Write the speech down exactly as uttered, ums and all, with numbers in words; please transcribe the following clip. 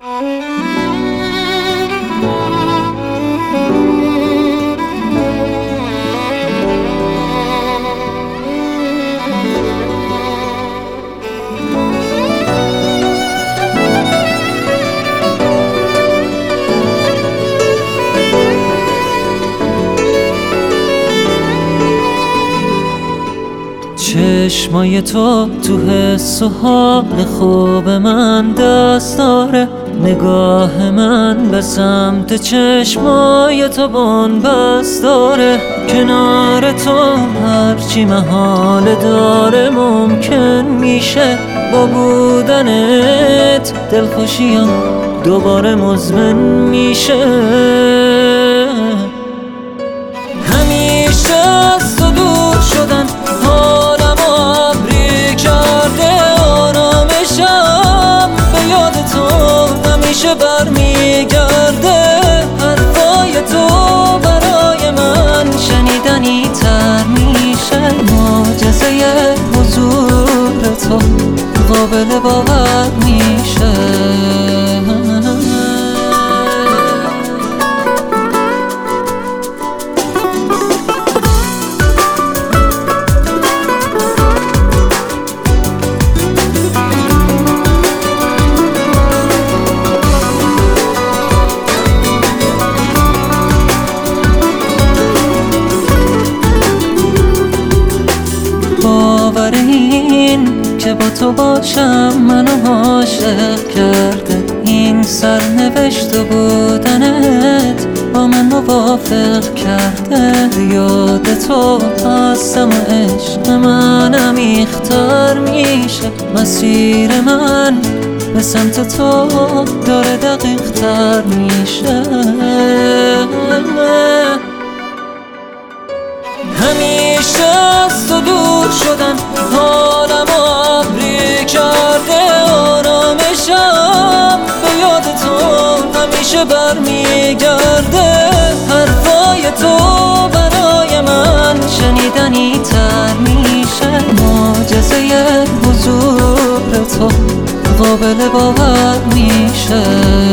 چشمای تو تو حس و حال خوب من دست داره، نگاه من به سمت چشمای تو بن‌بست داره. کنار تو هرچی محال داره ممکن میشه، با بودنت دلخوشیم دوباره مزمن میشه. همیشه از تو دور شدن حالم ابری کرده، آرامشم به یاد تو همیشه برمیگرده. حرفای تو برای من شنیدنی تر میشه، معجزه حضور تو قابل باور میشه. باور این که با تو باشم منو عاشق کرده، این سرنوشت و بودنت با من موافق کرده. یاد تو هستم و عشق من عمیق‌تر میشه، مسیر من به سمت تو داره دقیق‌تر میشه. همیشه از تو دور شدن حالم ابری کرده، آرامشم به یاد تو همیشه برمیگرده. حرفای تو برای من شنیدنی تر میشه، معجزه حضور تو قابل باور میشه.